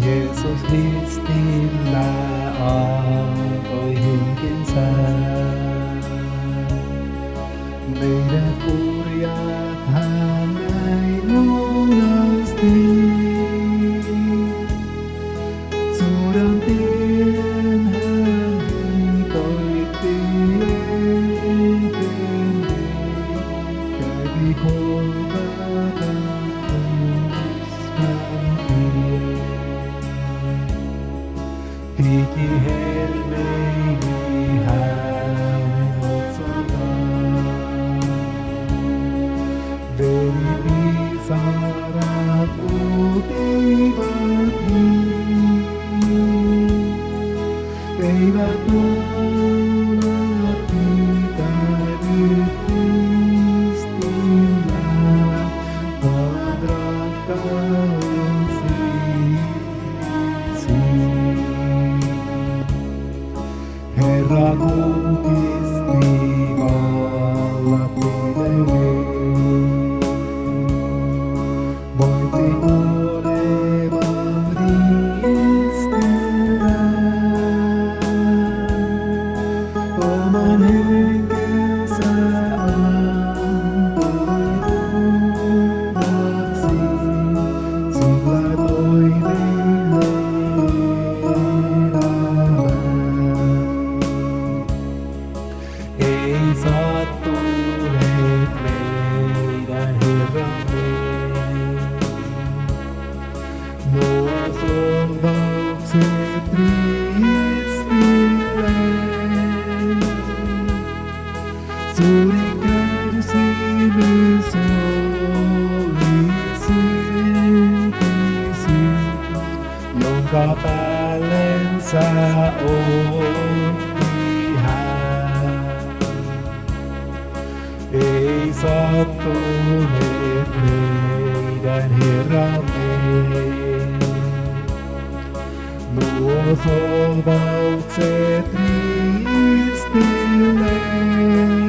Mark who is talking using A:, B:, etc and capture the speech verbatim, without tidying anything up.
A: Jeesus ristillä antoi henkensä. Meidät kurjat hän näin lunasti. Suuren tien hän viitoitti eteenpäin. Kävi Golgatan tuskan tien. Hiki helmeili hänen otsaltaan. Veri pisarat uutivat niin. Eivät luulat pitänyt ristillä, vaan rakkausisi. Herra kukisti vallapidelle. Voitti kuoleman ristillä. Oman henkensä antoi uhraksi. Sillä toi meille elämää. Ei sattuneet meidän Herramme. Nuo solvaukset ristille. Suuri kärsimys oli silti, jonka päällensä otti hän. Ei sattuneet meidän Herramme. Nuo solvaukset ristille.